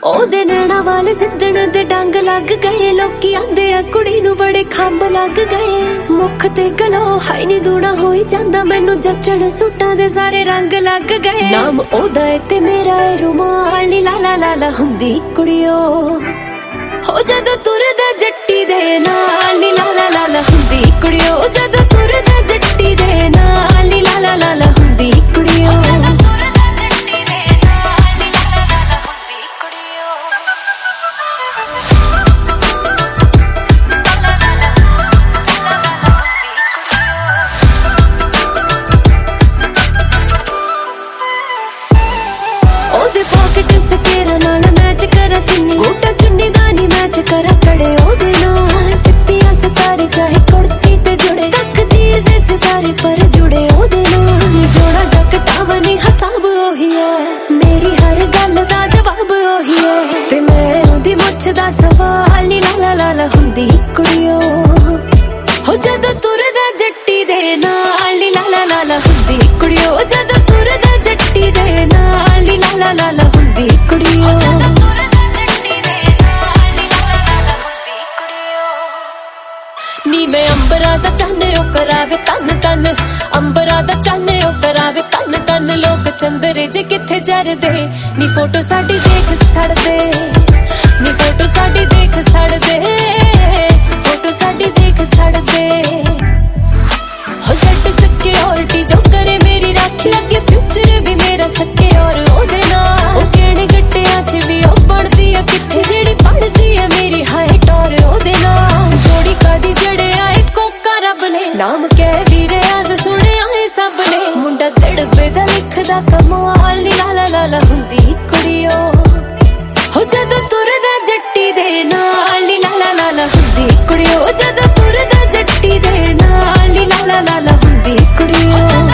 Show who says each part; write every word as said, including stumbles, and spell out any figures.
Speaker 1: ओदे नैना वाल जिद्दण दे डंग लग गए, लोकी आंदे आ कुड़ी नू बड़े खंब लग गए। मुख ते गलो हाई नी दूना होई जांदा, मैनू जचण सूटां दे सारे रंग लग गए। नाम ओदा ए ते मेरा ए रुमाल नी लाला लाला हुंदी कुड़ियो, हो जदों तुरदा जट्टी दे नाल नी लाला लाला हुंदी कुड़ियो, जदों तुरदा जट्टी दे नाल नी लाला लाला हुंदी कुड़ियो। पॉकेट सकेरा नाल मैच करा चुन्नी, गोटा चुन्नी दा नी मैच करा कड़े ओदे नाल। सिप्पियां सितारे चाहे कुर्ती ते जुड़े, तकदीर दे सितारे पर जुड़े ओदे नाल। जोड़ा जकटावा नी हिसाब ओही है, मेरी हर गल दा जवाब ओही है। ते मैं ओदी मुछ दा सवाल नी लाला लाला हुंदी कुड़ियो, हो जदों तुरदा जट्टी दे नाल नी लाला लाला हुंदी कुड़ियो, जदों तुरदा जट्टी दे नाल नी लाला लाला हुंदी कुड़ियो। नी मैं अंबरा दा चाहने ओ करावे तन तन, अंबरा दा चाहने ओ करावे तन तन। लोग चंदरे जे किथे जरदे, नी फोटो साडी देख सड़दे, नी फोटो साडी देख सड़दे, फोटो साडी देख सड़दे। हो जट सिक्योरिटी जो करे मेरी राखी, अगे फ्यूचर भी मेरा सके और ओदे नाल। ओ केड़े गट्टियां च भी ओ पढ़दी आ किथे, जेड़ी पढ़दी आ मेरी हाइट और ओदे नाल। जोड़ी कादी जड़े आए कोका रब ने, नाम कह भी रियाज सुने आए सब ने। मुंडा तड़पे दा लिखदा कमाल नी लाला लाला हुंदी कुड़ियो, हो जदों तुरदा जट्टी दे नाल नी लाला लाला हुंदी कुड़ियो, जदों तुरदा जट्टी दे नाल नी लाला लाला हुंदी कुड़ियो।